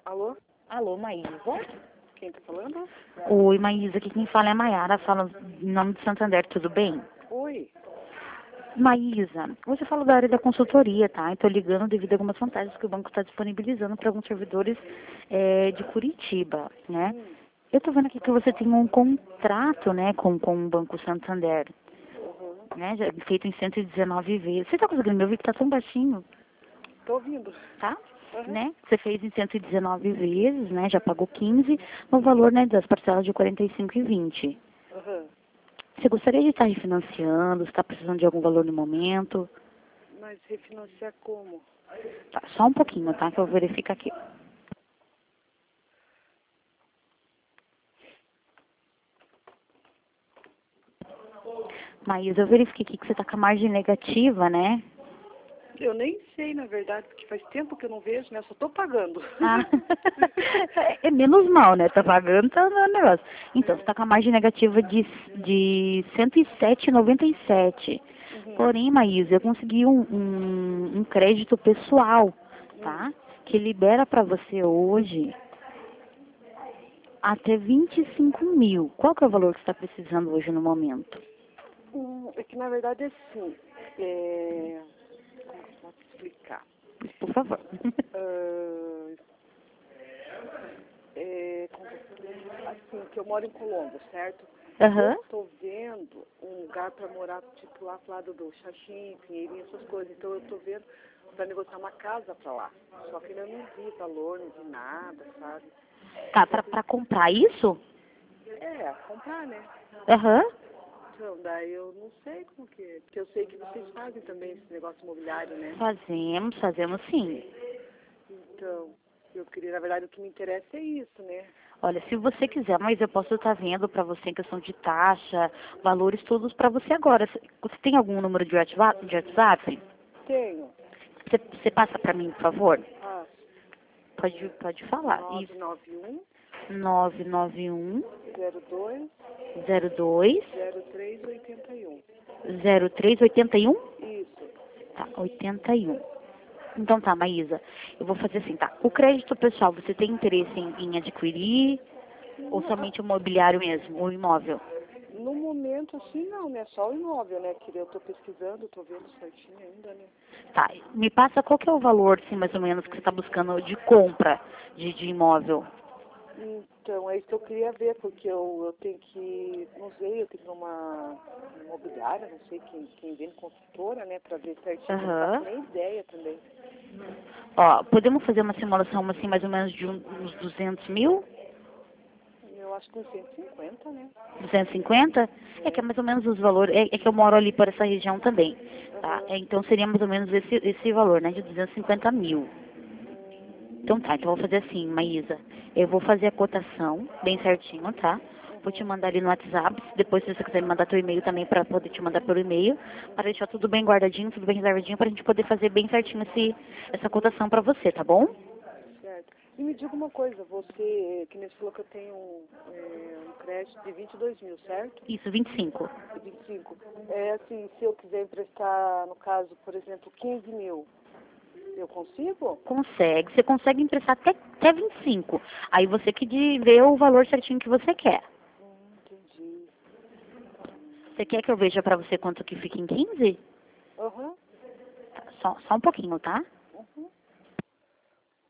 Alô? Alô, Maísa? Quem tá falando? Oi, Maísa, aqui quem fala é a Maiara, fala em nome de Santander, tudo bem? Oi. Maísa, hoje eu falo da área da consultoria, tá? Estou ligando devido a algumas vantagens que o banco está disponibilizando para alguns servidores de Curitiba, né? Eu estou vendo aqui que você tem um contrato, né, com o Banco Santander, Uhum. né, feito em 119 vezes. Você está conseguindo me ouvir que está tão baixinho, Tô ouvindo. tá? Uhum. Né? Você fez em 119 vezes, né? Já pagou 15 no valor, né, das parcelas de 45,20. Uhum. Você gostaria de estar refinanciando? Você está precisando de algum valor no momento? Mas refinanciar como? Tá, só um pouquinho, tá? Que eu verifico aqui. Maísa, eu verifiquei aqui que você está com a margem negativa, né? Eu nem sei, na verdade, porque faz tempo que eu não vejo, né? Eu só tô pagando. Ah, é menos mal, né? Tá pagando, tá no negócio. Então, você está com a margem negativa de 107,97. Uhum. Porém, Maísa, eu consegui um crédito pessoal, tá? Que libera para você hoje até 25 mil. Qual que é o valor que você está precisando hoje no momento? É que, na verdade, é assim. Como que eu posso explicar? Por favor. Ah, assim, que eu moro em Colombo, certo? Aham. Eu tô vendo um lugar para morar, tipo, lá pro lado do Xaxim, Pinheirinho, essas coisas. Então, eu tô vendo para negociar uma casa para lá. Só que ainda não vi valor, não vi nada, sabe? Tá, pra comprar isso? Comprar, né? Aham. Então, daí eu não sei como que é. Porque eu sei que vocês fazem também esse negócio imobiliário, né? Fazemos sim. Então, eu queria, na verdade, o que me interessa é isso, né? Olha, se você quiser, mas eu posso estar vendo para você em questão de taxa, valores todos para você agora. Você tem algum número de WhatsApp? Tenho. Você passa para mim, por favor? Ah, Pode falar. Isso. 991 991 02 02 0381. 0381? Isso. Tá, 81. Então tá, Maísa. Eu vou fazer assim, tá? O crédito pessoal, você tem interesse em adquirir ou somente o mobiliário mesmo, o imóvel? No momento, assim, não, né? Só o imóvel, né? Que eu tô pesquisando, tô vendo certinho ainda, né? Tá, me passa qual que é o valor, assim, mais ou menos, que você está buscando de compra de imóvel. Então, é isso que eu queria ver, porque eu tenho que, não sei, eu tenho que ir numa imobiliária, não sei quem vende consultora, né, para ver certinho, que eu não faço Aham. nem ideia também. Ó, podemos fazer uma simulação, assim, mais ou menos de uns 200 mil? Eu acho que uns 150, né? 250? É que é É. mais ou menos os valores, é que eu moro ali por essa região também, tá? Aham. Então seria mais ou menos esse valor, né, de 250 mil. Então tá, então eu vou fazer assim, Maísa. Eu vou fazer a cotação bem certinho, tá? Vou te Uhum. mandar ali no WhatsApp. Depois, se você quiser me mandar teu e-mail também, para poder te mandar pelo e-mail, para deixar tudo bem guardadinho, tudo bem reservadinho, para a gente poder fazer bem certinho essa cotação para você, tá bom? Certo. E me diga uma coisa, você, que nem você falou que eu tenho um crédito de 22 mil, certo? Isso, 25. De 25. É assim, se eu quiser emprestar, no caso, por exemplo, 15 mil, eu consigo? Consegue. Você consegue emprestar até 25. Aí você que vê o valor certinho que você quer. Entendi. Você quer que eu veja para você quanto que fica em 15? Aham. Tá, só um pouquinho, tá?